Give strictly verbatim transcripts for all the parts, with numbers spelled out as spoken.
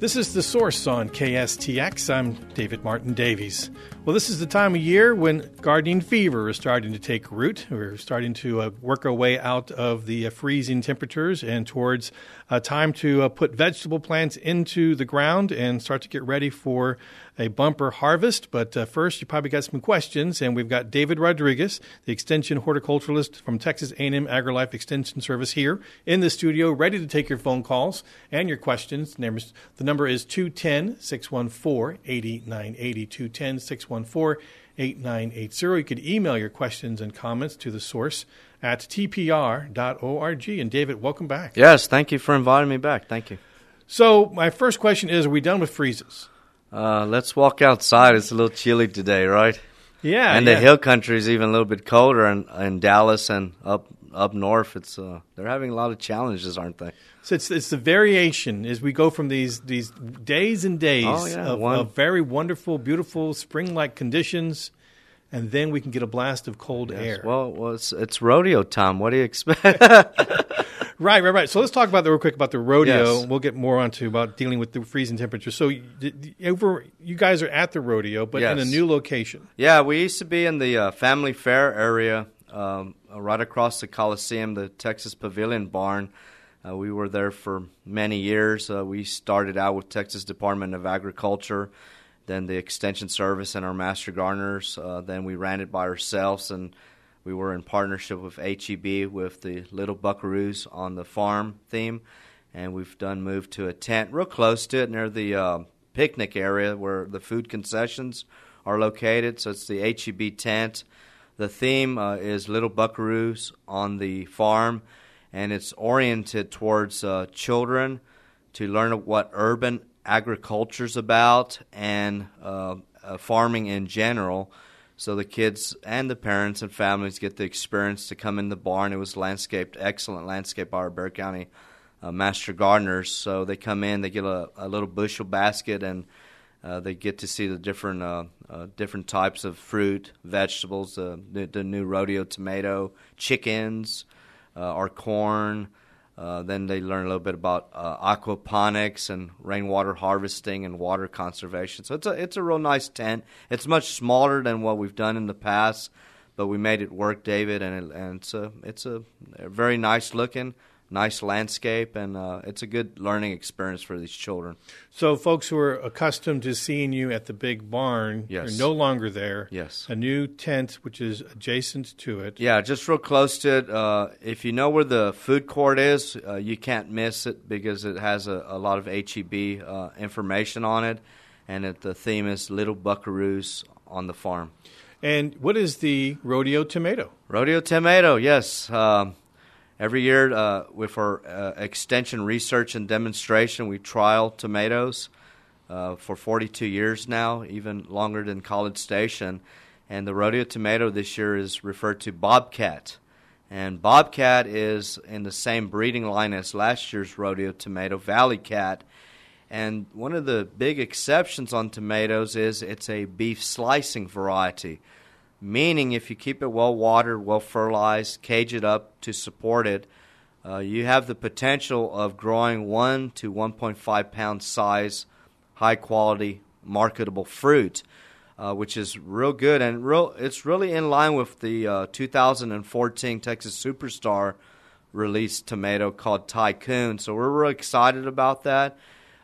This is The Source on K S T X. I'm David Martin Davies. Well, this is the time of year when gardening fever is starting to take root. We're starting to uh, work our way out of the uh, freezing temperatures and towards uh, time to uh, put vegetable plants into the ground and start to get ready for a bumper harvest. But uh, first, you probably got some questions, and we've got David Rodriguez, the extension horticulturalist from Texas A and M AgriLife Extension Service, here in the studio, ready to take your phone calls and your questions. The number is two one zero, six one four, eight nine eight zero, two one zero, six one four, eight nine eight zero. You could email your questions and comments to The Source at t p r dot org. And David, welcome back. Yes, thank you for inviting me back. Thank you. So my first question is, are we done with freezes? Uh, let's walk outside. It's a little chilly today, right? Yeah. And yeah. the hill country is even a little bit colder in, in Dallas and up up north. It's uh, they're having a lot of challenges, aren't they? So it's it's the variation as we go from these these days and days oh, yeah. of, One, of very wonderful, beautiful spring-like conditions, and then we can get a blast of cold yes. air. Well, well it's, it's rodeo time. What do you expect? Right, right, right. So let's talk about that real quick about the rodeo. Yes. We'll get more onto about dealing with the freezing temperatures. So you, over, you guys are at the rodeo, but yes. in a new location. Yeah, we used to be in the uh, Family Fair area, um, right across the Coliseum, the Texas Pavilion Barn. Uh, we were there for many years. Uh, we started out with Texas Department of Agriculture, then the Extension Service and our Master Gardeners. Uh, then we ran it by ourselves, and we were in partnership with H E B with the Little Buckaroos on the farm theme, and we've done moved to a tent real close to it near the uh, picnic area where the food concessions are located. So it's the H E B tent. The theme uh, is Little Buckaroos on the farm, and it's oriented towards uh, children to learn what urban agriculture is about and uh, uh, farming in general. So the kids and the parents and families get the experience to come in the barn. It was landscaped, excellent landscape by our Bexar County uh, Master Gardeners. So they come in, they get a, a little bushel basket, and uh, they get to see the different uh, uh, different types of fruit, vegetables, uh, the, the new rodeo tomato, chickens, uh, our corn. Uh, then they learn a little bit about uh, aquaponics and rainwater harvesting and water conservation. So it's a it's a real nice tent. It's much smaller than what we've done in the past, but we made it work, David, and, it, and it's a it's a very nice looking, nice landscape, and uh, it's a good learning experience for these children. So folks who are accustomed to seeing you at the big barn yes. are no longer there. Yes. A new tent, which is adjacent to it. Yeah, just real close to it. Uh, if you know where the food court is, uh, you can't miss it because it has a, a lot of H E B uh, information on it, and it, the theme is Little Buckaroos on the farm. And what is the rodeo tomato? Rodeo tomato, yes. Um, Every year, uh, with our uh, extension research and demonstration, we trial tomatoes uh, for forty-two years now, even longer than College Station. And the rodeo tomato this year is referred to Bobcat. And Bobcat is in the same breeding line as last year's rodeo tomato, Valley Cat. And one of the big exceptions on tomatoes is it's a beef slicing variety. Meaning if you keep it well watered, well fertilized, cage it up to support it, uh, you have the potential of growing one to one point five pound size, high quality, marketable fruit, uh, which is real good. And real, it's really in line with the uh, two thousand fourteen Texas Superstar released tomato called Tycoon. So we're real excited about that.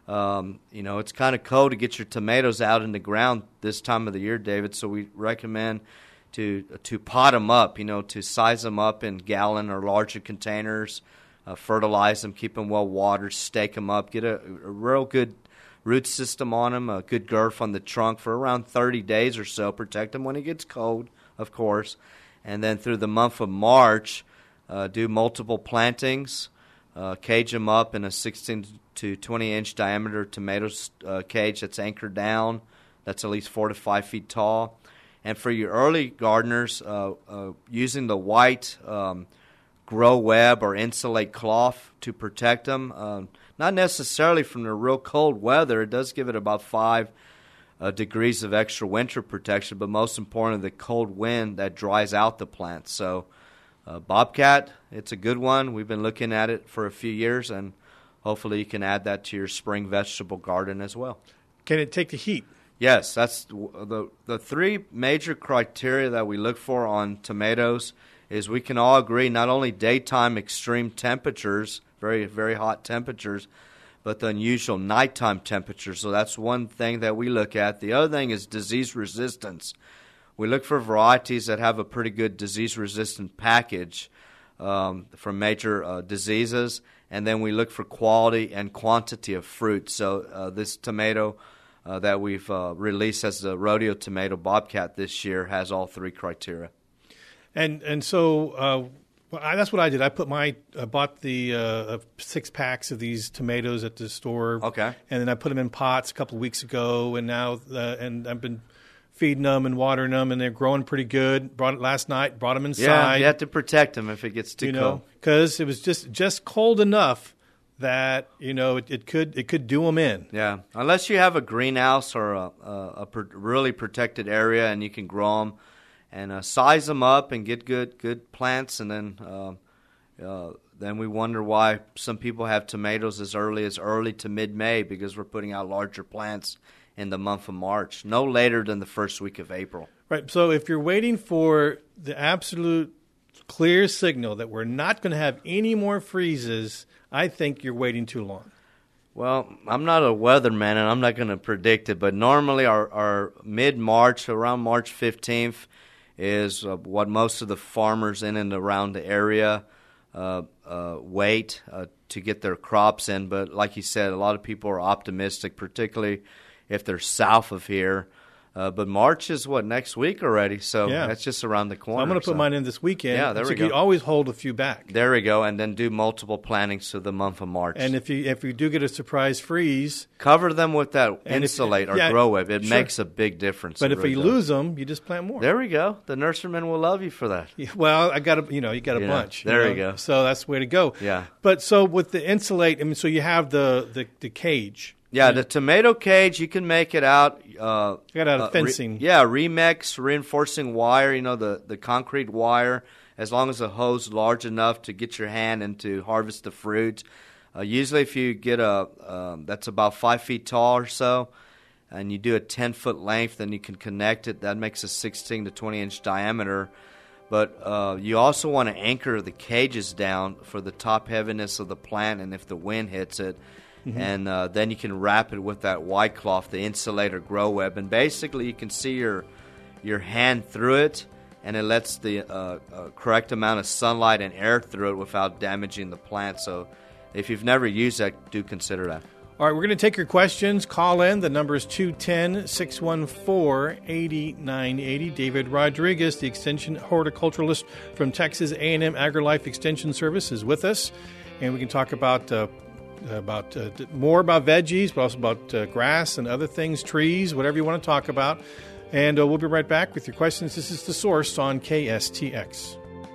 Um, you know, it's kind of cold to get your tomatoes out in the ground this time of the year, David, so we recommend to to pot them up, you know, to size them up in gallon or larger containers, uh, fertilize them, keep them well watered, stake them up, get a, a real good root system on them, a good girth on the trunk for around thirty days or so, protect them when it gets cold, of course, and then through the month of March, uh, do multiple plantings, uh, cage them up in a sixteen to twenty inch diameter tomato uh, cage that's anchored down, that's at least four to five feet tall. And for your early gardeners, uh, uh, using the white um, grow web or insulate cloth to protect them, uh, not necessarily from the real cold weather. It does give it about five uh, degrees of extra winter protection, but most importantly, the cold wind that dries out the plant. So uh, Bobcat, it's a good one. We've been looking at it for a few years, and hopefully you can add that to your spring vegetable garden as well. Can it take the heat? Yes, that's the the three major criteria that we look for on tomatoes is we can all agree not only daytime extreme temperatures, very, very hot temperatures, but the unusual nighttime temperatures. So that's one thing that we look at. The other thing is disease resistance. We look for varieties that have a pretty good disease-resistant package um, from major uh, diseases, and then we look for quality and quantity of fruit. So uh, this tomato uh, that we've uh, released as the Rodeo Tomato Bobcat this year has all three criteria. And and so uh, well, I, that's what I did. I put my I bought the uh, six packs of these tomatoes at the store. Okay. And then I put them in pots a couple of weeks ago, and now uh, and I've been feeding them and watering them, and they're growing pretty good. Brought it last night. Brought them inside. Yeah, you have to protect them if it gets too you know, cold. Because it was just just cold enough that you know it, it could it could do them in. Yeah, unless you have a greenhouse or a, a, a per, really protected area, and you can grow them and uh, size them up and get good good plants, and then uh, uh, then we wonder why some people have tomatoes as early as early to mid-May because we're putting out larger plants in the month of March, no later than the first week of April. Right. So if you're waiting for the absolute clear signal that we're not going to have any more freezes, I think you're waiting too long. Well, I'm not a weatherman, and I'm not going to predict it, but normally our, our mid-March, around March fifteenth, is uh, what most of the farmers in and around the area uh, uh, wait uh, to get their crops in. But like you said, a lot of people are optimistic, particularly if they're south of here. Uh, but March is, what, next week already? So yeah. That's just around the corner. So I'm going to put so. mine in this weekend. Yeah, there so we you go. can always hold a few back. There we go, and then do multiple plantings to the month of March. And if you if you do get a surprise freeze, cover them with that and insulate if, or yeah, grow web. It sure. makes a big difference. But It if really you does. lose them, you just plant more. There we go. The nurseryman will love you for that. Yeah, well, I got a you know you got a Yeah, bunch. there you you know? go. So that's the way to go. Yeah. But so with the insulate, I mean, so you have the the, the cage. Yeah, the tomato cage, you can make it out. Uh, Got out of uh, fencing. Re- yeah, Remex reinforcing wire. You know the the concrete wire. As long as the hose is large enough to get your hand and to harvest the fruit. Uh, usually, if you get a um, that's about five feet tall or so, and you do a ten foot length, then you can connect it. That makes a sixteen to twenty inch diameter. But uh, you also want to anchor the cages down for the top heaviness of the plant, and if the wind hits it. Mm-hmm. And uh, then you can wrap it with that white cloth, the insulator grow web, and basically you can see your your hand through it, and it lets the uh, uh, correct amount of sunlight and air through it without damaging the plant. So, if you've never used that, do consider that. All right, we're going to take your questions. Call in. The number is two one zero, six one four, eight nine eight zero. David Rodriguez, the extension horticulturalist from Texas A and M AgriLife Extension Service, is with us, and we can talk about. Uh, about uh, more about veggies, but also about uh, grass and other things, trees, whatever you want to talk about. And uh, we'll be right back with your questions. This is The Source on K S T X.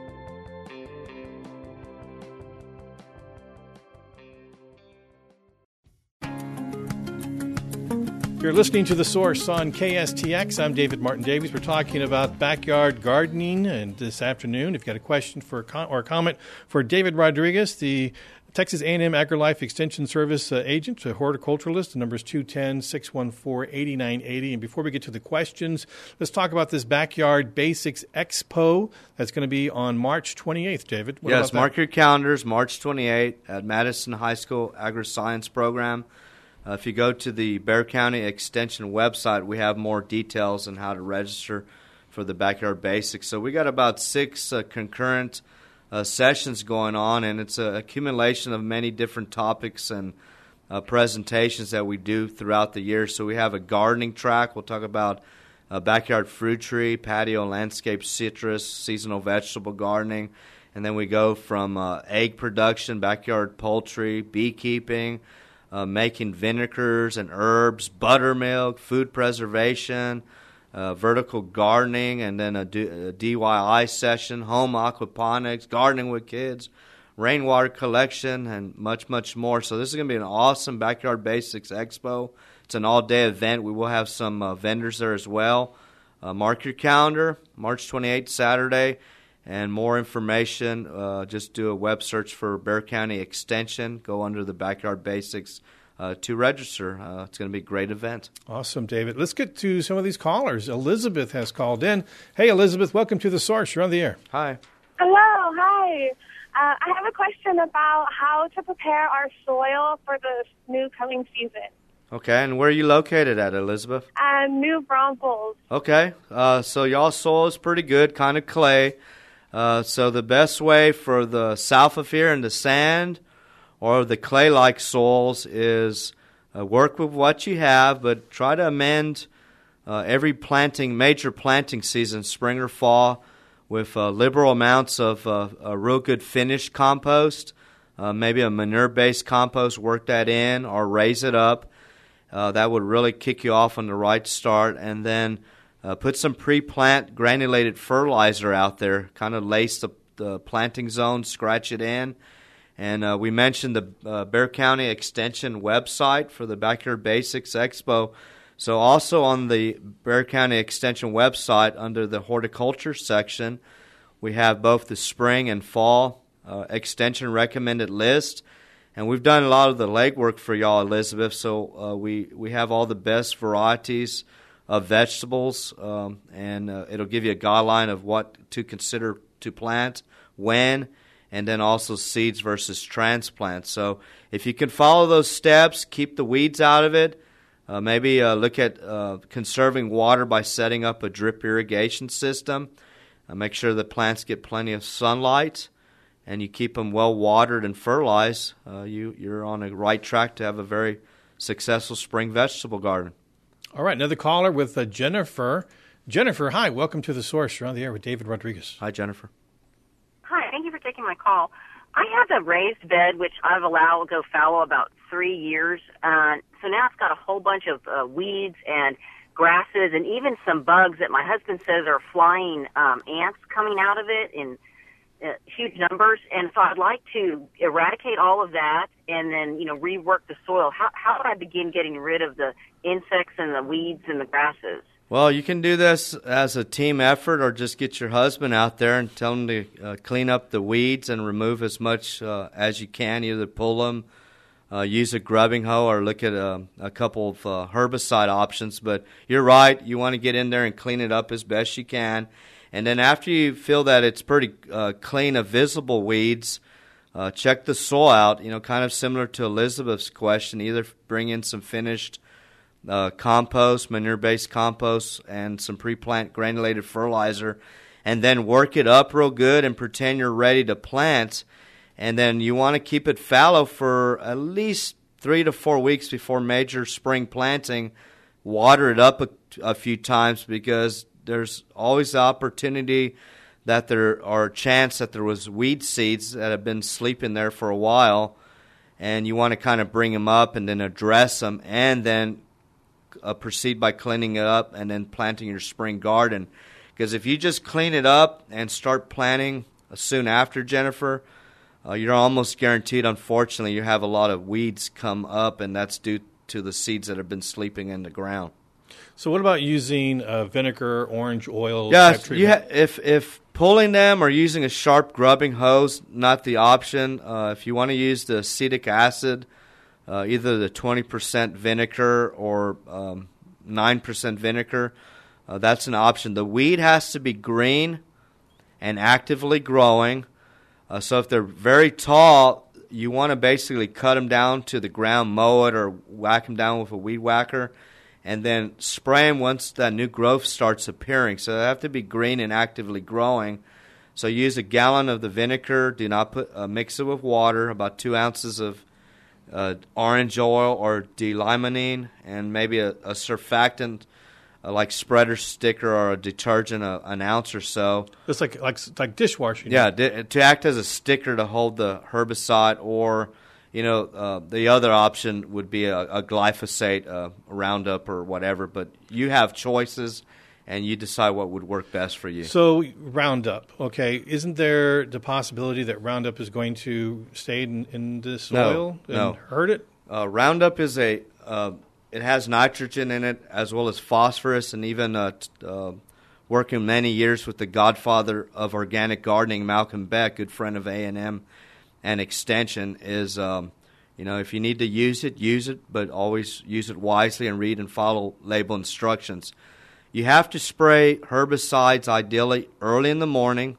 You're listening to The Source on K S T X. I'm David Martin Davies. We're talking about backyard gardening, and this afternoon, if you've got a question for a com- or a comment for David Rodriguez, the Texas A and M AgriLife Extension Service uh, agent, a horticulturalist. The number is two one zero, six one four, eight nine eight zero. And before we get to the questions, let's talk about this Backyard Basics Expo that's going to be on March twenty-eighth, David. What yes, about mark that? your calendars, March twenty-eighth at Madison High School Agri-Science Program. Uh, if you go to the Bexar County Extension website, we have more details on how to register for the Backyard Basics. So we got about six uh, concurrent Uh, sessions going on, and it's an accumulation of many different topics and uh, presentations that we do throughout the year. So we have a gardening track. We'll talk about uh, backyard fruit tree, patio landscape citrus, seasonal vegetable gardening, and then we go from uh, egg production, backyard poultry, beekeeping, uh, making vinegars and herbs, buttermilk, food preservation, Uh, vertical gardening, and then a, D- a D I Y session, home aquaponics, gardening with kids, rainwater collection, and much, much more. So this is going to be an awesome Backyard Basics Expo. It's an all-day event. We will have some uh, vendors there as well. Uh, mark your calendar, March twenty-eighth, Saturday. And more information, uh, just do a web search for Bexar County Extension. Go under the Backyard Basics uh, to register. Uh, it's going to be a great event. Awesome, David. Let's get to some of these callers. Elizabeth has called in. Hey, Elizabeth, welcome to The Source. You're on the air. Hi. Hello, hi. Uh, I have a question about how to prepare our soil for the new coming season. Okay, and where are you located at, Elizabeth? Uh, New Braunfels. Okay, uh, so y'all's soil is pretty good, kind of clay. Uh, so the best way for the south of here in the sand or the clay-like soils is uh, work with what you have, but try to amend uh, every planting, major planting season, spring or fall, with uh, liberal amounts of uh, a real good finished compost, uh, maybe a manure-based compost, work that in or raise it up. Uh, that would really kick you off on the right start. And then uh, put some pre-plant granulated fertilizer out there, kind of lace the, the planting zone, scratch it in. And uh, we mentioned the uh, Bexar County Extension website for the Backyard Basics Expo. So also on the Bexar County Extension website under the horticulture section, we have both the spring and fall uh, extension recommended list. And we've done a lot of the legwork for y'all, Elizabeth, so uh, we, we have all the best varieties of vegetables, um, and uh, it'll give you a guideline of what to consider to plant, when, and then also seeds versus transplants. So if you can follow those steps, keep the weeds out of it, uh, maybe uh, look at uh, conserving water by setting up a drip irrigation system, uh, make sure the plants get plenty of sunlight, and you keep them well watered and fertilized, uh, you, you're on a right track to have a very successful spring vegetable garden. All right, another caller with uh, Jennifer. Jennifer, hi, welcome to The Source. You're on the air with David Rodriguez. Hi, Jennifer. Hi, thank you for taking my call. I have a raised bed, which I've allowed to go fallow about three years. Uh, so now it's got a whole bunch of uh, weeds and grasses and even some bugs that my husband says are flying um, ants coming out of it in uh, huge numbers. And so I'd like to eradicate all of that and then, you know, rework the soil. How, how would I begin getting rid of the insects and the weeds and the grasses? Well, you can do this as a team effort or just get your husband out there and tell him to uh, clean up the weeds and remove as much uh, as you can, either pull them, uh, use a grubbing hoe, or look at a, a couple of uh, herbicide options. But you're right, you want to get in there and clean it up as best you can. And then after you feel that it's pretty uh, clean of visible weeds, uh, check the soil out, you know, kind of similar to Elizabeth's question. Either bring in some finished Uh, compost, manure-based compost, and some pre-plant granulated fertilizer, and then work it up real good and pretend you're ready to plant. And then you want to keep it fallow for at least three to four weeks before major spring planting. Water it up a, a few times because there's always the opportunity that there are a chance that there was weed seeds that have been sleeping there for a while, and you want to kind of bring them up and then address them, and then Uh, proceed by cleaning it up and then planting your spring garden. Because if you just clean it up and start planting soon after, Jennifer, uh, you're almost guaranteed, unfortunately, you have a lot of weeds come up, and that's due to the seeds that have been sleeping in the ground. So what about using uh, vinegar, orange oil? Yeah, type you treatment? ha- if if pulling them or using a sharp grubbing hose, not the option. Uh, if you want to use the acetic acid, Uh, either the twenty percent vinegar or um, nine percent vinegar, uh, that's an option. The weed has to be green and actively growing. Uh, so if they're very tall, you want to basically cut them down to the ground, mow it, or whack them down with a weed whacker, and then spray them once that new growth starts appearing. So they have to be green and actively growing. So use a gallon of the vinegar. Do not put uh, mix it with water, about two ounces of Uh, orange oil or D-limonene, and maybe a, a surfactant uh, like spreader sticker or a detergent, uh, an ounce or so. It's like like like dishwashing. Yeah, di- to act as a sticker to hold the herbicide, or you know, uh, the other option would be a, a glyphosate, uh, Roundup or whatever. But you have choices, and you decide what would work best for you. So Roundup, okay. Isn't there the possibility that Roundup is going to stay in, in the soil No, and no. hurt it? Uh, Roundup is a uh, it has nitrogen in it as well as phosphorus and even uh, t- uh, working many years with the godfather of organic gardening, Malcolm Beck, good friend of A and M and Extension, is, um, you know, if you need to use it, use it, but always use it wisely and read and follow label instructions. You have to spray herbicides ideally early in the morning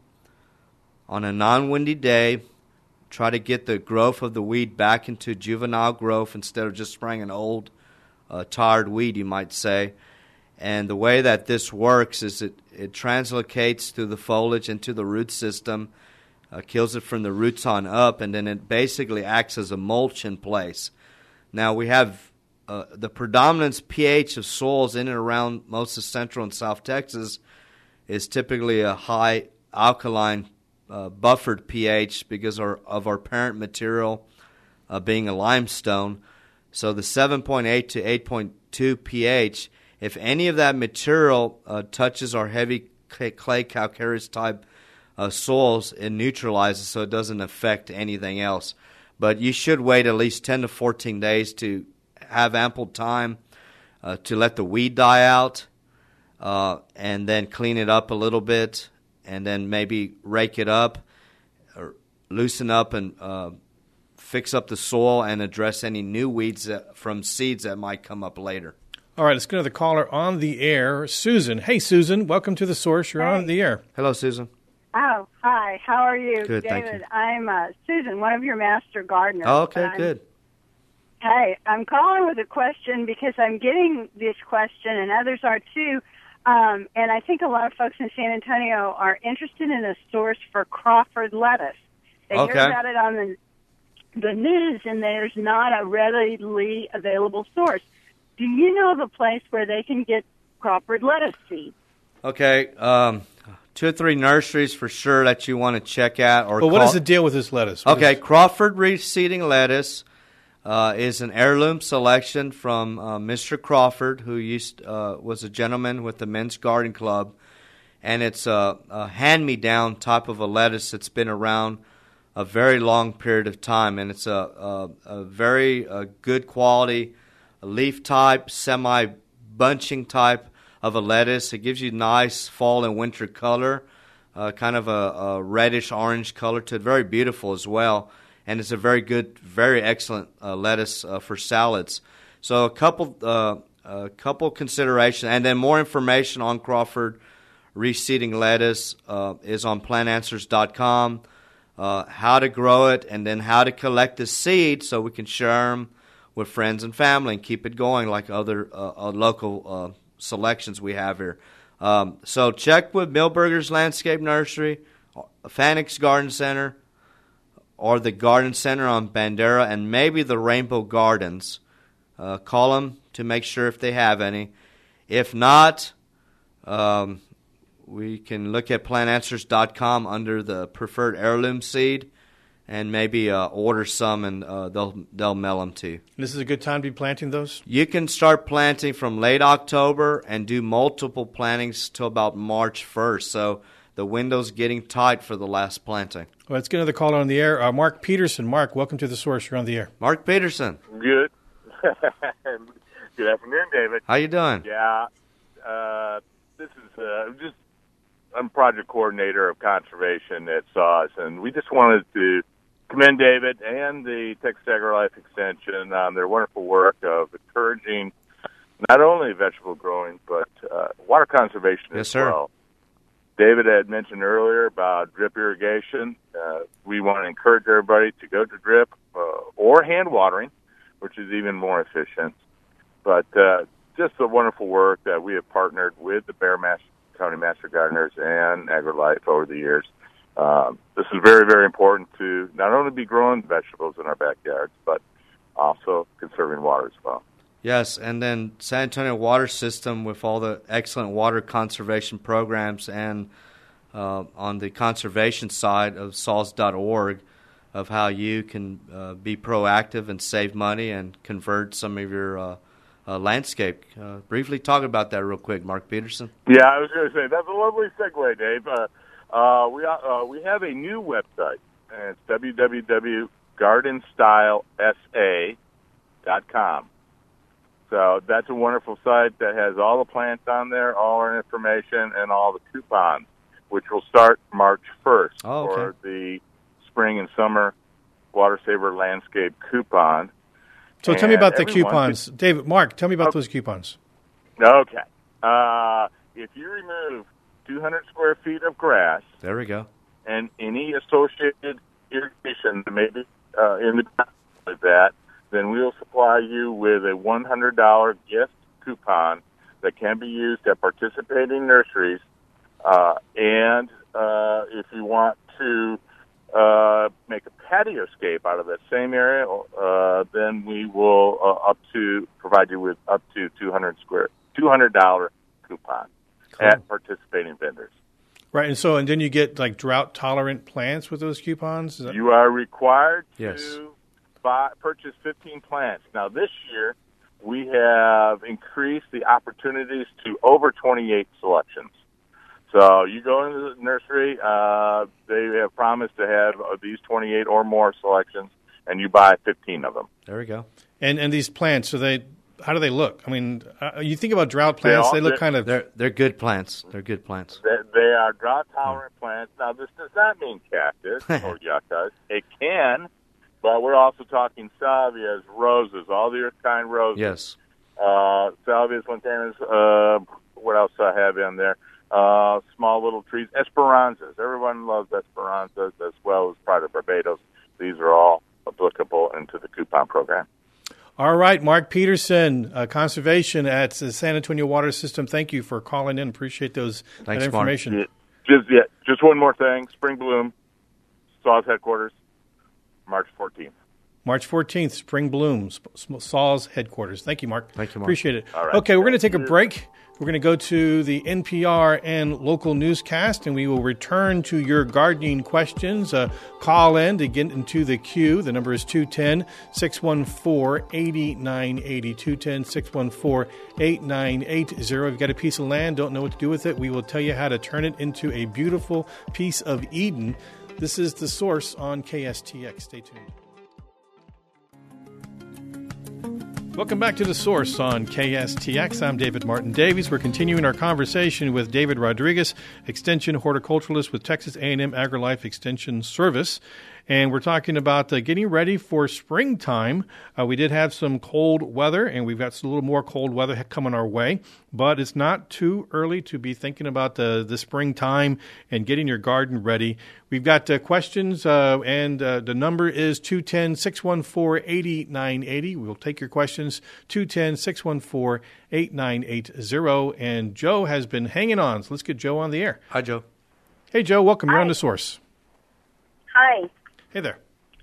on a non-windy day. Try to get the growth of the weed back into juvenile growth instead of just spraying an old, uh, tired weed, you might say. And the way that this works is it, it translocates through the foliage into the root system, uh, kills it from the roots on up, and then it basically acts as a mulch in place. Now, we have uh, the predominance pH of soils in and around most of Central and South Texas is typically a high alkaline uh, buffered pH because our, of our parent material uh, being a limestone. So the seven point eight to eight point two pH, if any of that material uh, touches our heavy clay calcareous type uh, soils, it neutralizes so it doesn't affect anything else. But you should wait at least ten to fourteen days to have ample time uh, to let the weed die out uh, and then clean it up a little bit and then maybe rake it up or loosen up and uh, fix up the soil and address any new weeds that, from seeds that might come up later. All right, let's go to the caller on the air, Susan. Hey, Susan, welcome to The Source. You're hey. on the air. Hello, Susan. Oh, hi. How are you, good, David? Thank you. I'm uh, Susan, one of your master gardeners. Oh, okay, good. Hey, I'm calling with a question because I'm getting this question, and others are too, um, and I think a lot of folks in San Antonio are interested in a source for Crawford lettuce. They okay. hear about it on the, the news, and there's not a readily available source. Do you know of a place where they can get Crawford lettuce seeds? Okay, um, two or three nurseries for sure that you want to check out. Or well, what call- is the deal with this lettuce? What okay, is- Crawford reseeding lettuce uh, is an heirloom selection from uh, Mister Crawford, who used uh, was a gentleman with the Men's Garden Club, and it's a, a hand-me-down type of a lettuce that's been around a very long period of time, and it's a, a, a very uh, good quality leaf type, semi-bunching type of a lettuce. It gives you nice fall and winter color, uh, kind of a, a reddish-orange color to it. Very beautiful as well, and it's a very good, very excellent uh, lettuce uh, for salads. So a couple uh, a couple considerations, and then more information on Crawford reseeding lettuce uh, is on plant answers dot com, uh, how to grow it, and then how to collect the seed so we can share them with friends and family and keep it going like other uh, uh, local uh, selections we have here. Um, so check with Milberger's Landscape Nursery, Fanix Garden Center, or the Garden Center on Bandera, and maybe the Rainbow Gardens. Uh, call them to make sure if they have any. If not, um, we can look at plant answers dot com under the preferred heirloom seed, and maybe uh, order some, and uh, they'll they'll mail them to you. This is a good time to be planting those? You can start planting from late October and do multiple plantings till about March first. So the window's getting tight for the last planting. Well, let's get another caller on the air. Uh, Mark Peterson. Mark, welcome to The Source. You're on the air. Mark Peterson. Good. Good afternoon, David. How you doing? Yeah. Uh, this is uh, just I'm project coordinator of conservation at S A W S, and we just wanted to commend David and the Texas AgriLife Extension on their wonderful work of encouraging not only vegetable growing, but uh, water conservation yes, as sir. well. David had mentioned earlier about drip irrigation. Uh, we want to encourage everybody to go to drip uh, or hand watering, which is even more efficient. But uh, just the wonderful work that we have partnered with the Bexar Master, County Master Gardeners and AgriLife over the years. Um, this is very, very important to not only be growing vegetables in our backyards, but also conserving water as well. Yes, and then San Antonio Water System with all the excellent water conservation programs, and uh, on the conservation side of S A W S dot org of how you can uh, be proactive and save money and convert some of your uh, uh, landscape. Uh, briefly talk about that real quick, Mark Peterson. Yeah, I was going to say, that's a lovely segue, Dave. Uh, uh, we uh, we have a new website, and it's w w w dot garden style s a dot com. So that's a wonderful site that has all the plants on there, all our information, and all the coupons, which will start March first oh, okay. for the spring and summer Water Saver Landscape coupon. So and tell me about the everyone coupons. could, David, Mark, tell me about okay. those coupons. Okay. Uh, if you remove two hundred square feet of grass There we go. and any associated irrigation that may be uh, in the with that, then we will supply you with a one hundred dollars gift coupon that can be used at participating nurseries. Uh, and uh, if you want to uh, make a patio scape out of that same area, uh, then we will uh, up to provide you with up to two hundred square two hundred dollars coupon Cool. at participating vendors. Right, and so and then you get like drought tolerant plants with those coupons. Is that- You are required Yes. to buy, purchase fifteen plants. Now, this year, we have increased the opportunities to over twenty-eight selections. So you go into the nursery, uh, they have promised to have uh, these twenty-eight or more selections, and you buy fifteen of them. There we go. And and these plants, so they how do they look? I mean, uh, you think about drought plants, all- they look they're- kind of They're they're good plants. They're good plants. They, they are drought-tolerant plants. Now, this does not mean cactus or yuccas. It can, but we're also talking salvias, roses, all the earth-kind roses. Yes. Uh, salvias, lantanas, uh, what else do I have in there? Uh, small little trees, esperanzas. Everyone loves esperanzas as well as Pride of Barbados. These are all applicable into the coupon program. All right, Mark Peterson, uh, conservation at the San Antonio Water System. Thank you for calling in. Appreciate those Thanks, that Mark. information. Yeah, just yeah, just one more thing. Spring Bloom, Saws headquarters, March fourteenth. March fourteenth, Spring Blooms, Saw's headquarters. Thank you, Mark. Thank you, Mark. Appreciate it. All right. Okay, we're going to take a Thank you. break. We're going to go to the N P R and local newscast, and we will return to your gardening questions. Uh, call in to get into the queue. The number is two one zero, six one four, eight nine eight zero, two one zero, six one four, eight nine eight zero. If you've got a piece of land, don't know what to do with it, we will tell you how to turn it into a beautiful piece of Eden. This is The Source on K S T X. Stay tuned. Welcome back to The Source on K S T X. I'm David Martin Davies. We're continuing our conversation with David Rodriguez, Extension Horticulturalist with Texas A and M AgriLife Extension Service. And we're talking about uh, getting ready for springtime. Uh, we did have some cold weather, and we've got a little more cold weather coming our way. But it's not too early to be thinking about the, the springtime and getting your garden ready. We've got uh, questions, uh, and uh, the number is two one zero, six one four, eight nine eight zero. We'll take your questions, two one zero, six one four, eight nine eight zero. And Joe has been hanging on, so let's get Joe on the air. Hi, Joe. Hey, Joe, welcome. You're Hi. on The Source. Hi, Hey there.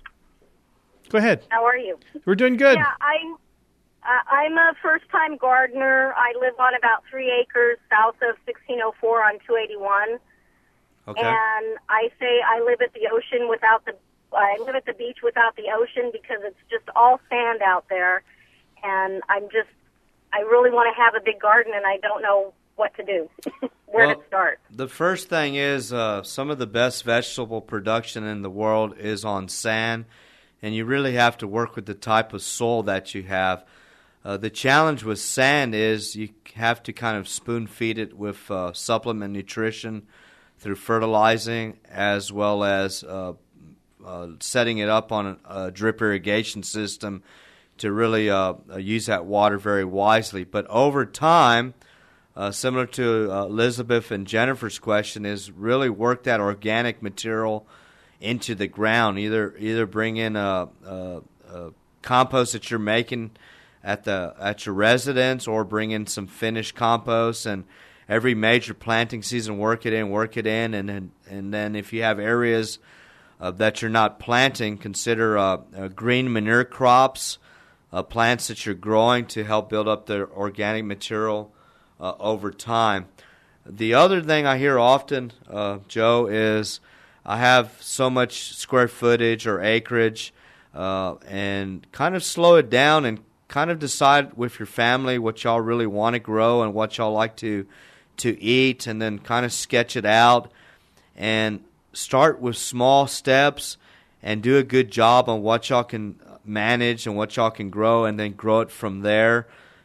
Go ahead. how are you? We're doing good. Yeah, I'm, uh, I'm a first-time gardener. I live on about three acres south of sixteen oh four on two eighty-one. Okay. And I say I live at the ocean without the, I live at the beach without the ocean because it's just all sand out there. And I'm just, I really want to have a big garden and I don't know what to do, where Well, to start. The first thing is uh, some of the best vegetable production in the world is on sand, and you really have to work with the type of soil that you have. Uh, the challenge with sand is you have to kind of spoon feed it with uh, supplement nutrition through fertilizing, as well as uh, uh, setting it up on a, a drip irrigation system to really uh, use that water very wisely. But over time, Uh, similar to uh, Elizabeth and Jennifer's question, is really work that organic material into the ground. Either either bring in a, a, a compost that you're making at the at your residence, or bring in some finished compost. And every major planting season, work it in, work it in, and then and then if you have areas uh, that you're not planting, consider uh, uh, green manure crops, uh, plants that you're growing to help build up the organic material Uh, over time. The other thing I hear often, uh, Joe, is I have so much square footage or acreage, uh, and kind of slow it down and kind of decide with your family what y'all really want to grow and what y'all like to to eat, and then kind of sketch it out and start with small steps and do a good job on what y'all can manage and what y'all can grow, and then grow it from there.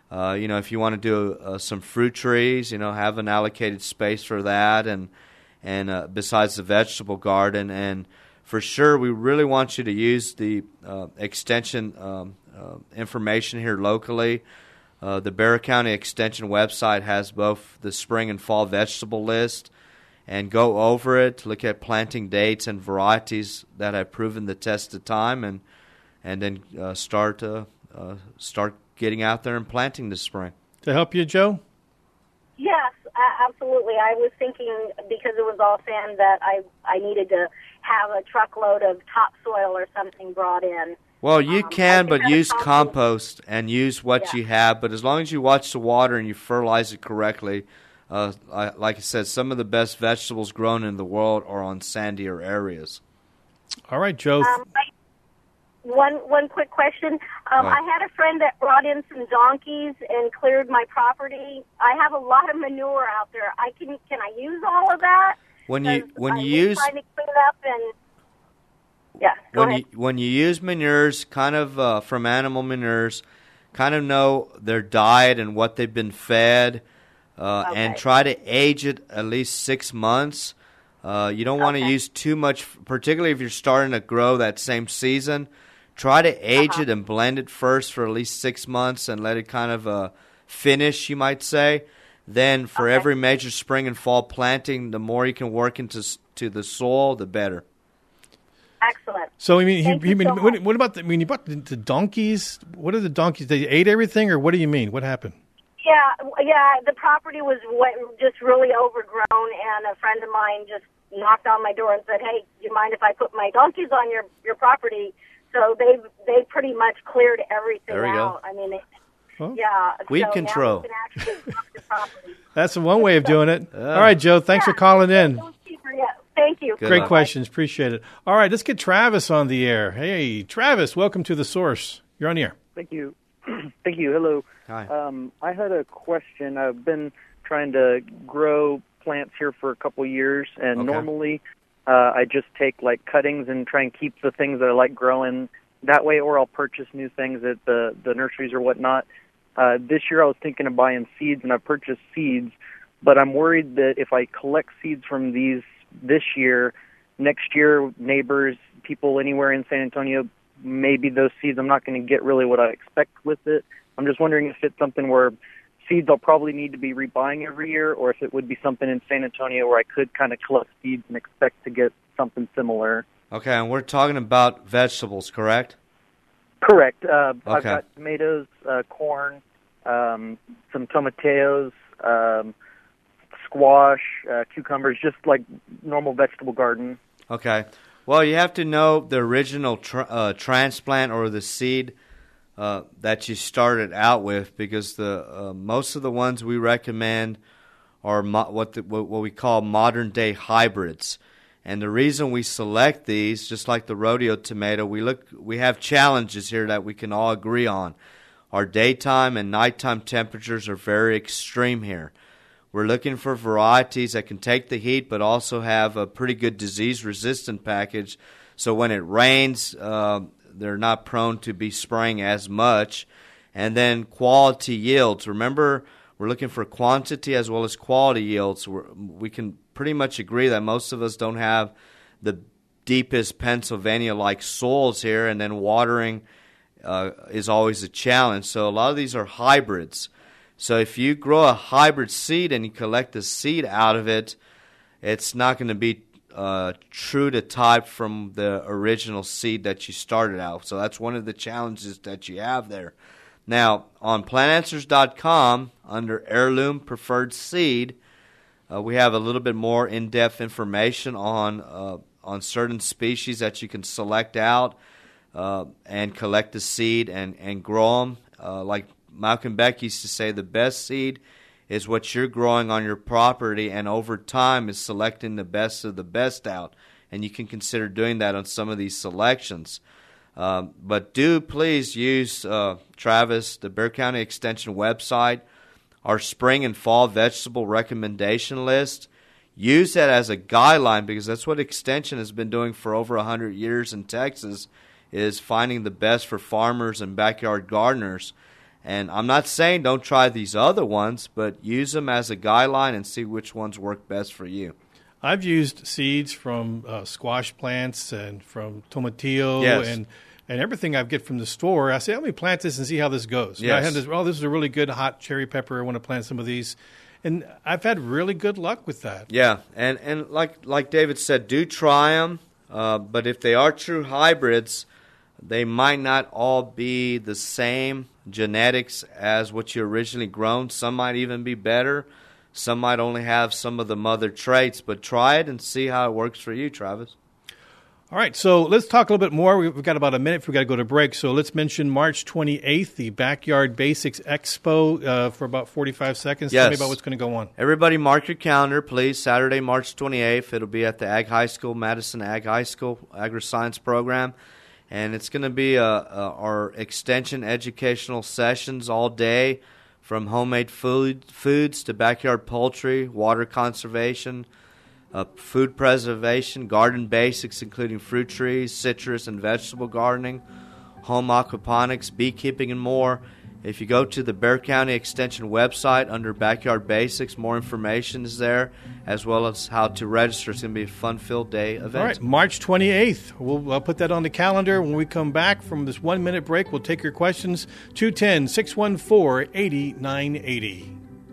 Uh, you know, if you want to do uh, some fruit trees, you know, have an allocated space for that, and and uh, besides the vegetable garden. And for sure, we really want you to use the uh, extension um, uh, information here locally. Uh, the Bexar County Extension website has both the spring and fall vegetable list, and go over it, look at planting dates and varieties that have proven the test of time, and and then uh, start uh, uh, start getting out there and planting this spring. To help you, Joe? Yes, a- absolutely. I was thinking, because it was all sand, that I I needed to have a truckload of topsoil or something brought in. Well, you Um, can, I but think use that's compost and use what Yeah. you have. But as long as you watch the water and you fertilize it correctly, uh, I, like I said, some of the best vegetables grown in the world are on sandier areas. All right, Joe. Um, I, one one quick question. Um, Oh. I had a friend that brought in some donkeys and cleared my property. I have a lot of manure out there. I can can I use all of that? When you 'Cause when I've you been use trying to clean up and yeah, go when ahead. you when you use manures, kind of uh, from animal manures, kind of know their diet and what they've been fed, uh, and Okay. try to age it at least six months. Uh, you don't want to Okay. use too much, particularly if you're starting to grow that same season. Try to age Uh-huh. it and blend it first for at least six months and let it kind of uh, finish, you might say. Then for Okay. every major spring and fall planting, the more you can work into s- to the soil, the better. Excellent. So, I mean, Thank he, you he, mean, so what, much. what about the, I mean, you bought the, the donkeys? What are the donkeys? They ate everything, or what do you mean? What happened? Yeah, yeah. The property was what, just really overgrown, and a friend of mine just knocked on my door and said, "Hey, do you mind if I put my donkeys on your your property?" So they they pretty much cleared everything There we go. out. I mean, it, Well, yeah. Weed so control. Now we can actually walk the property. that's one way of doing it. Yeah. All right, Joe. Thanks for calling in. It was cheaper, yeah. Thank you. Good Great luck. questions. Appreciate it. All right, let's get Travis on the air. Hey, Travis, welcome to The Source. You're on the air. Thank you. Thank you. Hello. Hi. Um, I had a question. I've been trying to grow plants here for a couple years, and Okay. normally uh, I just take like cuttings and try and keep the things that I like growing that way, or I'll purchase new things at the, the nurseries or whatnot. Uh, this year I was thinking of buying seeds, and I purchased seeds, but I'm worried that if I collect seeds from these this year, next year neighbors, people anywhere in San Antonio, maybe those seeds, I'm not going to get really what I expect with it. I'm just wondering if it's something where seeds I'll probably need to be rebuying every year, or if it would be something in San Antonio where I could kind of collect seeds and expect to get something similar. Okay, and we're talking about vegetables, correct? Correct. Uh, I've Okay. got tomatoes, uh, corn, um, some tomatillos, um, squash, uh, cucumbers, just like normal vegetable garden. Okay. Well, you have to know the original tr- uh, transplant or the seed uh, that you started out with, because the uh, most of the ones we recommend are mo- what, the, what what we call modern day hybrids. And the reason we select these, just like the rodeo tomato, we look we have challenges here that we can all agree on. Our daytime and nighttime temperatures are very extreme here. We're looking for varieties that can take the heat but also have a pretty good disease-resistant package, so when it rains, uh, they're not prone to be spraying as much. And then quality yields. Remember, we're looking for quantity as well as quality yields. We're, we can pretty much agree that most of us don't have the deepest Pennsylvania-like soils here, and then watering uh, is always a challenge. So a lot of these are hybrids. So if you grow a hybrid seed and you collect the seed out of it, it's not going to be uh, true to type from the original seed that you started out. So that's one of the challenges that you have there. Now, on plant answers dot com, under Heirloom Preferred Seed, uh, we have a little bit more in-depth information on uh, on certain species that you can select out uh, and collect the seed and, and grow them. Uh, like Malcolm Beck used to say, the best seed is what you're growing on your property, and over time is selecting the best of the best out. And you can consider doing that on some of these selections. Um, but do please use, uh, Travis, the Bexar County Extension website, our spring and fall vegetable recommendation list. Use that as a guideline, because that's what Extension has been doing for over one hundred years in Texas, is finding the best for farmers and backyard gardeners. And I'm not saying don't try these other ones, but use them as a guideline and see which ones work best for you. I've used seeds from uh, squash plants and from tomatillo Yes. and and everything I get from the store. I say, let me plant this and see how this goes. You know, I Yes. had this, oh, this is a really good hot cherry pepper. I want to plant some of these. And I've had really good luck with that. Yeah, and, and like like David said, do try them. Uh, but if they are true hybrids, they might not all be the same genetics as what you originally grown. Some might even be better. Some might only have some of the mother traits. But try it and see how it works for you, Travis. All right, so let's talk a little bit more. We've got about a minute. We've got to go to break. So let's mention March twenty-eighth, the Backyard Basics Expo uh, for about forty-five seconds. Yes. Tell me about what's going to go on. Everybody mark your calendar, please. Saturday, March twenty-eighth. It'll be at the Ag High School, Madison Ag High School Agri-Science program. And it's going to be uh, uh, our extension educational sessions all day, from homemade food, foods to backyard poultry, water conservation, Uh, food preservation, garden basics, including fruit trees, citrus and vegetable gardening, home aquaponics, beekeeping, and more. If you go to the Bexar County Extension website under Backyard Basics, more information is there, as well as how to register. It's going to be a fun-filled day event. All right, March twenty-eighth. We'll uh, put that on the calendar. When we come back from this one-minute break, we'll take your questions. two one zero, six one four, eight nine eight zero.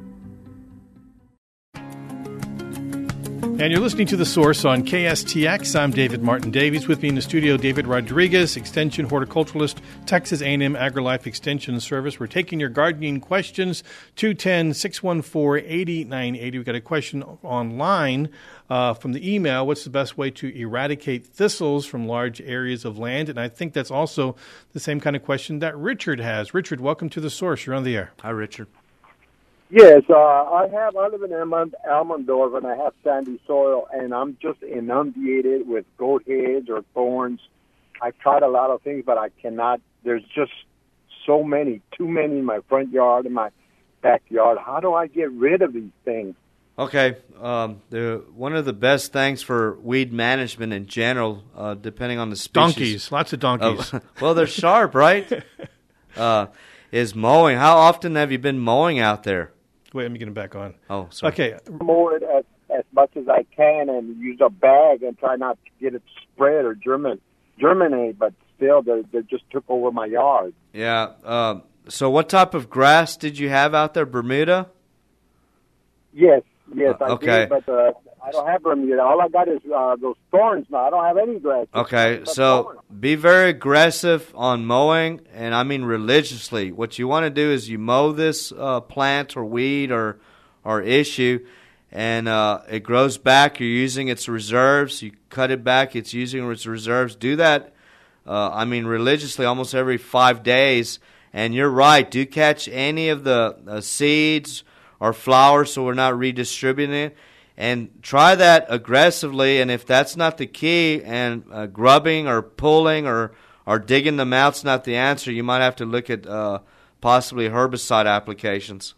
And you're listening to The Source on K S T X. I'm David Martin Davies. With me in the studio, David Rodriguez, Extension Horticulturalist, Texas A and M AgriLife Extension Service. We're taking your gardening questions, two one zero, six one four, eight nine eight zero. We've got a question online uh, from the email. What's the best way to eradicate thistles from large areas of land? And I think that's also the same kind of question that Richard has. Richard, welcome to The Source. You're on the air. Hi, Richard. Yes, uh, I have. I live in Almond, Almondorf, and I have sandy soil, and I'm just inundated with goat heads or thorns. I've tried a lot of things, but I cannot. There's just so many, too many in my front yard, in my backyard. How do I get rid of these things? Okay, um, the one of the best things for weed management in general, uh, depending on the species. Donkeys, lots of donkeys. Uh, well, they're sharp, right? uh, is mowing. How often have you been mowing out there? Wait, let me get him back on. Oh, sorry. Okay. Mow it as, as much as I can and use a bag and try not to get it spread or germin, germinate, but still, they, they just took over my yard. Yeah. Uh, so what type of grass did you have out there, Bermuda? Yes, yes, Uh, I okay. did, but uh, I don't have Bermuda. All I got is uh, those thorns now. I don't have any grass. Okay, But so thorns. be very aggressive on mowing, and I mean religiously. What you want to do is you mow this uh, plant or weed or or issue, and uh, it grows back. You're using its reserves. You cut it back. It's using its reserves. Do that, uh, I mean, religiously almost every five days. And you're right. Do catch any of the uh, seeds or flowers so we're not redistributing it. And try that aggressively, and if that's not the key, and uh, grubbing or pulling or, or digging them out's not the answer, you might have to look at uh, possibly herbicide applications.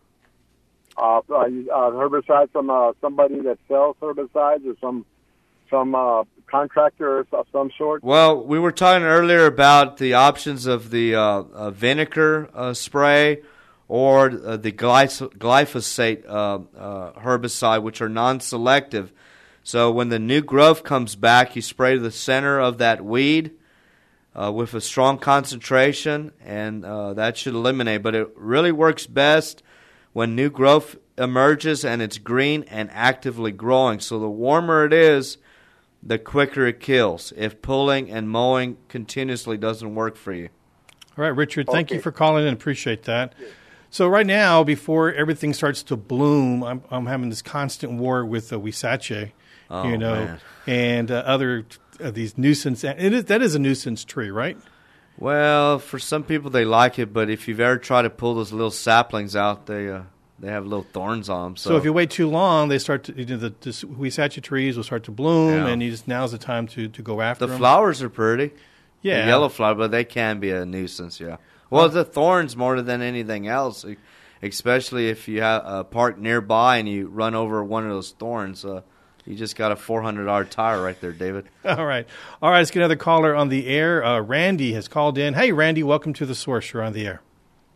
Uh, uh, herbicide from uh, somebody that sells herbicides or some some uh, contractor of some sort? Well, we were talking earlier about the options of the uh, uh, vinegar uh, spray or uh, the glyph- glyphosate uh, uh, herbicide, which are non-selective. So when the new growth comes back, you spray the center of that weed uh, with a strong concentration, and uh, that should eliminate. But it really works best when new growth emerges and it's green and actively growing. So the warmer it is, the quicker it kills, if pulling and mowing continuously doesn't work for you. All right, Richard, thank Okay. you for calling in. Appreciate that. So right now, before everything starts to bloom, I'm, I'm having this constant war with uh, Huisache, Oh, you know, man. and uh, other uh, these nuisance. It is, that is a nuisance tree, right? Well, for some people they like it, but if you've ever tried to pull those little saplings out, they uh, they have little thorns on them. So, So if you wait too long, they start to, you know, the, the Huisache trees will start to bloom, Yeah. and you just now's the time to, to go after the them. flowers are pretty, yeah, the yellow flower, but they can be a nuisance. Yeah. Well, the thorns more than anything else, especially if you have a park nearby and you run over one of those thorns. Uh, you just got a four hundred dollars tire right there, David. All right. All right, let's get another caller on the air. Uh, Randy has called in. Hey, Randy, welcome to The Source. You're on the air.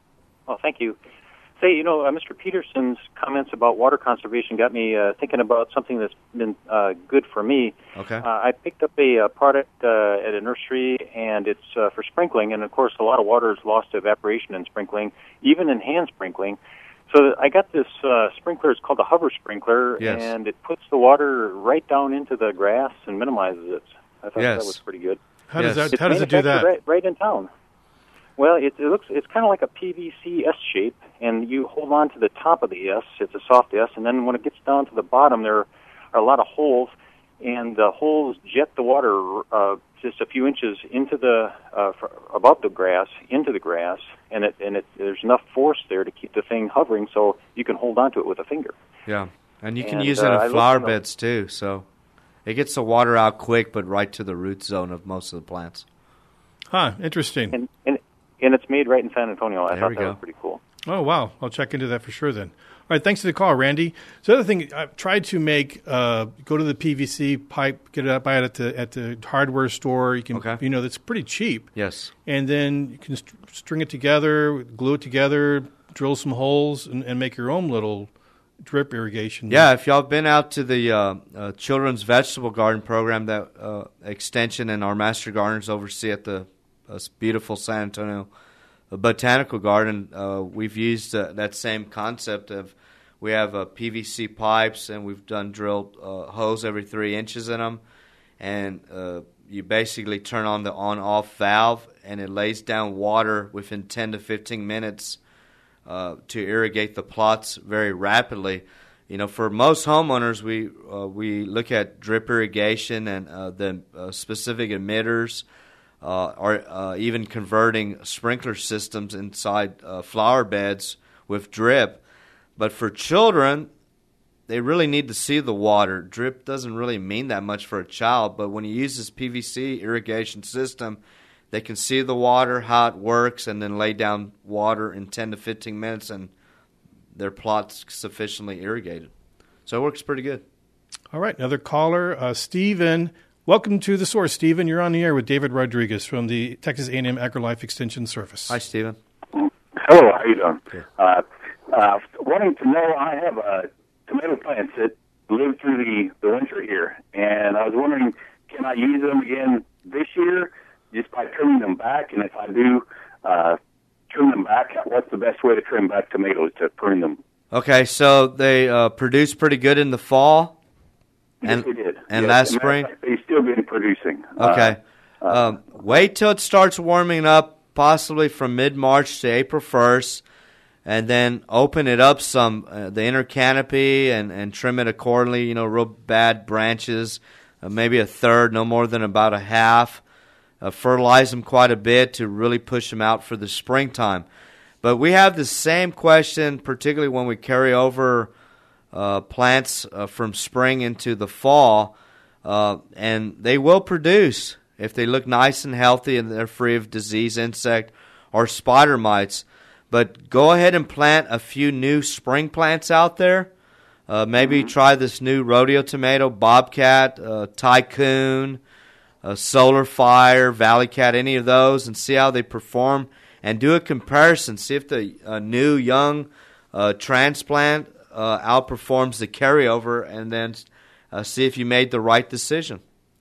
Oh, thank you. Say, you know, uh, Mister Peterson's comments about water conservation got me uh, thinking about something that's been uh, good for me. Okay. Uh, I picked up a, uh product uh, at a nursery, and it's uh, for sprinkling. And, of course, a lot of water is lost to evaporation in sprinkling, even in hand sprinkling. So I got this uh, sprinkler. It's called a hover sprinkler, Yes. and it puts the water right down into the grass and minimizes it. I thought Yes. that was pretty good. How Yes. does that? It's How does it do that? Right, right in town. Well, it, it looks it's kind of like a P V C S shape, and you hold on to the top of the S. It's a soft S, and then when it gets down to the bottom, there are a lot of holes, and the holes jet the water uh, just a few inches into the uh, fr- above the grass into the grass, and it and it there's enough force there to keep the thing hovering, so you can hold on to it with a finger. Yeah, and you can And, use it uh, I in looked flower in the- beds too. So it gets the water out quick, but right to the root zone of most of the plants. Huh? Interesting. And and and it's made right in San Antonio. I There thought we that go. was pretty cool. Oh, wow. I'll check into that for sure then. All right. Thanks for the call, Randy. So the other thing, I've tried to make, uh, go to the P V C pipe, get it up, buy it at the, at the hardware store. You can, Okay. you know, that's pretty cheap. Yes. And then you can st- string it together, glue it together, drill some holes, and, and make your own little drip irrigation. Yeah, if y'all have been out to the uh, uh, Children's Vegetable Garden program that uh, Extension and our Master Gardeners oversee at the uh, beautiful San Antonio Botanical Garden, uh, we've used uh, that same concept of we have uh, P V C pipes, and we've done drilled uh, holes every three inches in them, and uh, you basically turn on the on-off valve, and it lays down water within ten to fifteen minutes uh, to irrigate the plots very rapidly. You know, for most homeowners, we uh, we look at drip irrigation and uh, the uh, specific emitters, uh, or uh, even converting sprinkler systems inside uh, flower beds with drip. But for children, they really need to see the water. Drip doesn't really mean that much for a child, but when you use this P V C irrigation system, they can see the water, how it works, and then lay down water in ten to fifteen minutes, and their plot's sufficiently irrigated. So it works pretty good. All right. Another caller, uh, Stephen. Welcome to The Source, Stephen. You're on the air with David Rodriguez from the Texas A and M AgriLife Extension Service. Hi, Stephen. Hello, how you doing? Uh, uh, wanting to know, I have uh, tomato plants that live through the, the winter here, and I was wondering, can I use them again this year just by trimming them back? And if I do uh, trim them back, what's the best way to trim back tomatoes to prune them? Okay, so they uh, produce pretty good in the fall? And, yes, they did. And yes. last As a matter spring? of fact, they've still been producing. Okay. Uh, uh, um, wait till it starts warming up, possibly from mid-March to April first, and then open it up some, uh, the inner canopy, and, and trim it accordingly, you know, real bad branches, uh, maybe a third, no more than about a half. Uh, fertilize them quite a bit to really push them out for the springtime. But we have the same question, particularly when we carry over uh, plants uh, from spring into the fall, uh, and they will produce if they look nice and healthy and they're free of disease, insect, or spider mites. But go ahead and plant a few new spring plants out there. Uh, maybe mm-hmm. try this new rodeo tomato, Bobcat, uh, Tycoon, uh, Solar Fire, Valley Cat, any of those, and see how they perform. And do a comparison. See if the uh, new young uh, transplant uh, outperforms the carryover, and then uh, see if you made the right decision.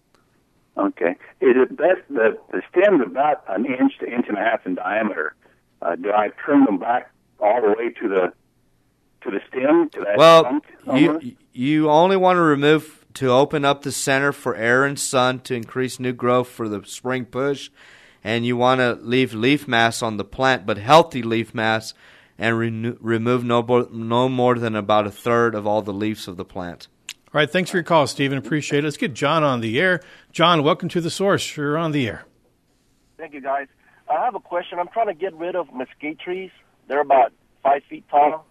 Okay. Is it best the the stem's about an inch to inch and a half in diameter? Uh, do I trim them back all the way to the to the stem to that Well, trunk you almost? you only want to remove to open up the center for air and sun to increase new growth for the spring push, and you want to leave leaf mass on the plant, but healthy leaf mass, and re- remove no bo- no more than about a third of all the leaves of the plant. All right, thanks for your call, Stephen. Appreciate it. Let's get John on the air. John, welcome to The Source. You're on the air. Thank you, guys. I have a question. I'm trying to get rid of mesquite trees. They're about five feet tall,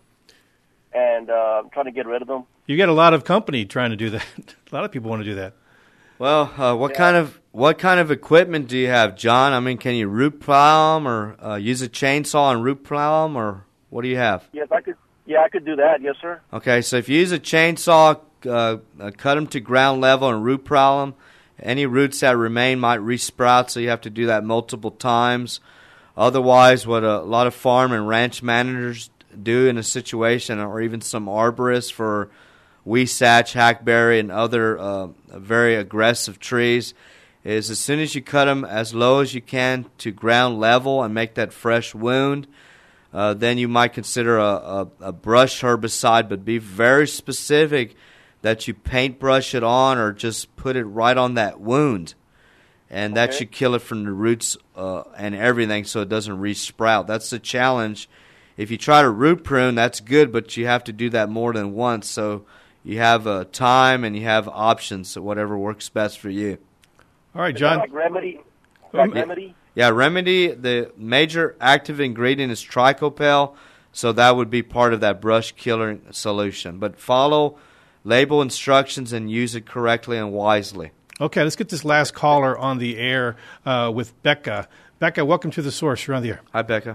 and uh, I'm trying to get rid of them. You get a lot of company trying to do that. A lot of people want to do that. Well, uh, what yeah. kind of what kind of equipment do you have, John? I mean, can you root plow them, or uh, use a chainsaw and root plow them, or what do you have? Yes, I could. Yeah, I could do that. Yes, sir. Okay, so if you use a chainsaw, uh, uh, cut them to ground level and root plow them. Any roots that remain might resprout, so you have to do that multiple times. Otherwise, what a lot of farm and ranch managers do in a situation, or even some arborists for Weisach, hackberry, and other uh, very aggressive trees, is as soon as you cut them as low as you can to ground level and make that fresh wound, uh, then you might consider a, a, a brush herbicide, but be very specific that you paintbrush it on or just put it right on that wound. And that Okay. should kill it from the roots uh, and everything so it doesn't re-sprout. That's the challenge. If you try to root prune, that's good, but you have to do that more than once. So you have uh, time and you have options, so whatever works best for you. All right, Is John. that like remedy? Um, Like remedy? Yeah, Remedy, the major active ingredient is Tricopel, so that would be part of that brush killer solution. But follow label instructions and use it correctly and wisely. Okay, let's get this last caller on the air uh, with Becca. Becca, welcome to The Source. You're on the air. Hi, Becca.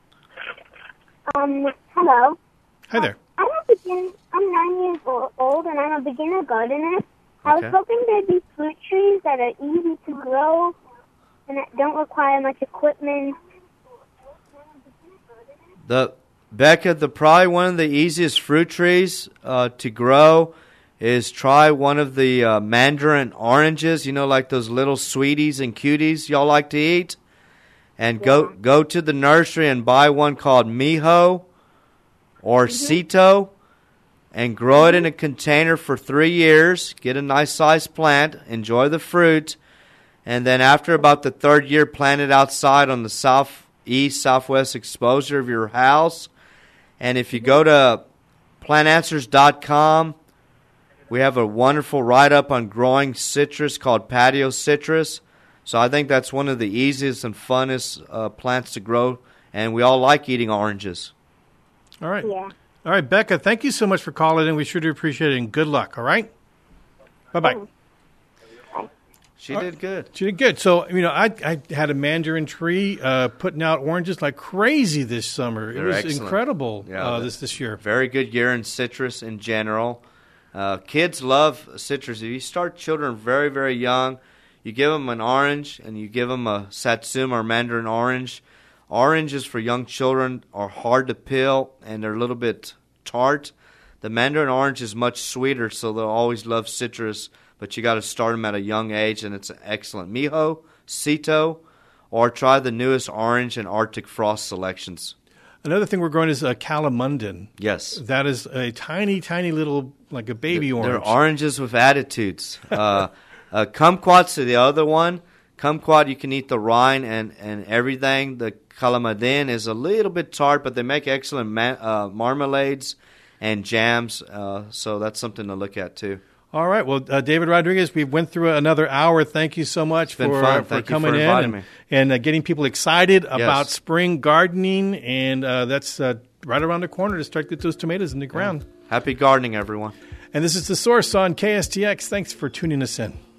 Um, hello. Hi there. I'm a begin. I'm nine years o- old, and I'm a beginner gardener. I was Okay. hoping there'd be fruit trees that are easy to grow and that don't require much equipment. The Becca, the probably one of the easiest fruit trees uh, to grow is try one of the uh, mandarin oranges. You know, like those little sweeties and cuties y'all like to eat. And go go to the nursery and buy one called Miho or Cito, and grow it in a container for three years. Get a nice sized plant. Enjoy the fruit. And then after about the third year, plant it outside on the southeast, southwest exposure of your house. And if you go to plant answers dot com, we have a wonderful write-up on growing citrus called Patio Citrus. So I think that's one of the easiest and funnest uh, plants to grow. And we all like eating oranges. All right. Yeah. All right, Becca, thank you so much for calling in. We sure do appreciate it, and good luck, all right? Bye-bye. She did good. She did good. So, you know, I I had a mandarin tree uh, putting out oranges like crazy this summer. It They're was excellent. incredible Yeah, uh, the- this this year. Very good year in citrus in general. Uh, kids love citrus. If you start children very, very young, you give them an orange and you give them a satsuma or mandarin orange. Oranges for young children are hard to peel and they're a little bit tart. The mandarin orange is much sweeter, so they'll always love citrus, but you got to start them at a young age, and it's excellent. Miho, Cito, or try the newest orange and Arctic Frost selections. Another thing we're growing is a calamundin. Yes. That is a tiny, tiny little, like a baby They're orange. oranges with attitudes. Uh, uh, kumquat's the other one. Kumquat, you can eat the rind and, and everything. The calamundin is a little bit tart, but they make excellent ma- uh, marmalades and jams. Uh, so that's something to look at too. All right. Well, uh, David Rodriguez, we went through another hour. Thank you so much been for, fun. uh, for Thank you coming for in inviting and, me. and uh, getting people excited about Yes. spring gardening. And uh, that's uh, right around the corner to start to get those tomatoes in the ground. Happy gardening, everyone. And this is The Source on K S T X. Thanks for tuning us in.